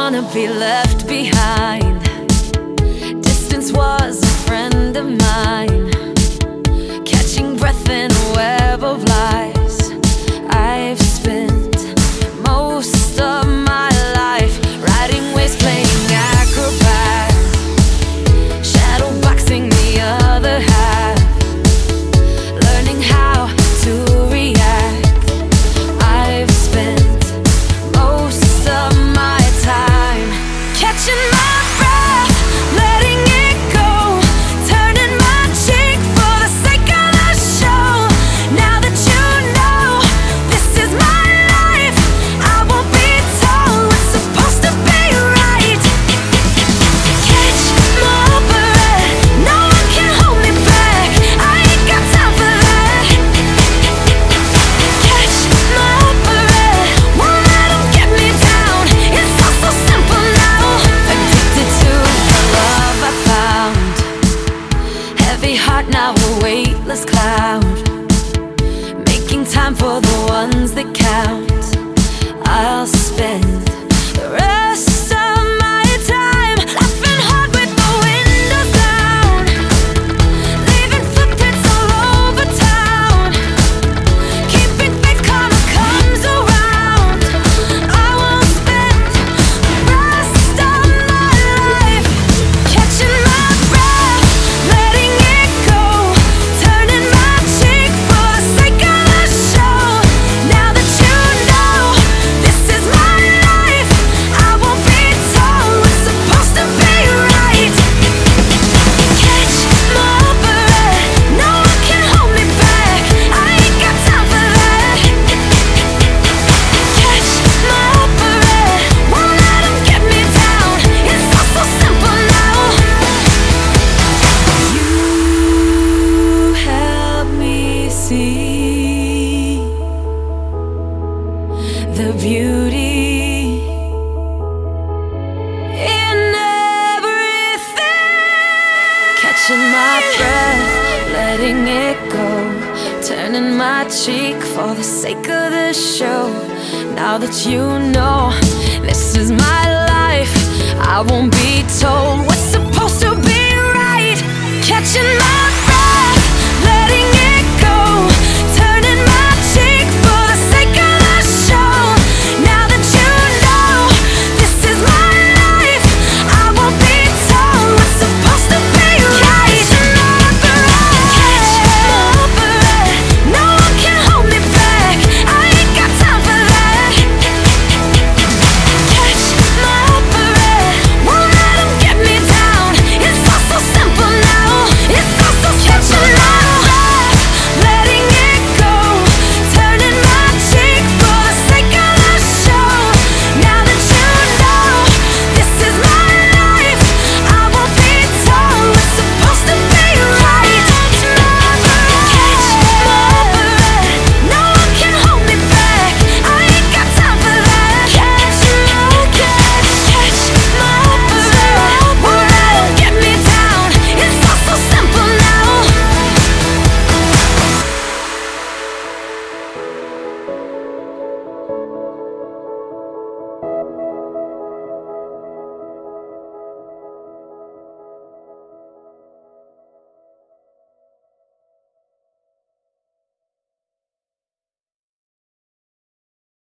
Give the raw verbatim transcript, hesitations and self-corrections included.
wanna be left behind. Distance was a friend of mine, catching breath in a web of lies. I've spent most of my life riding waves, playing acrobat, shadow boxing the other half, learning how to react. I've spent most of my time catching my breath, letting it go, turning my cheek for the sake of the show. Now that you know this is my life, I won't be told what's supposed to be right. Catch my breath, no one can hold me back, I ain't got time for that. Catch my breath, won't let 'em get me down, it's all so simple now. Addicted to the love I found, heavy heart now a weightless cloud, making time for the ones that count. I'll spend the rest of my time laughing hard with the windows down, leaving footprints all over town, keeping faith karma comes around. I won't spend the rest of my life catching my breath, letting it go, turning my cheek for the sake of the show. Now that you know this is my life, I won't be told what's supposed to be right. Catch my breath, no one can hold me back, I ain't got time for that. Catch my breath, won't let 'em get me down, it's all so simple now. You help me see the beauty in everything. Catching my breath, letting it go, turning my cheek for the sake of the show. Now that you know this is my life, I won't be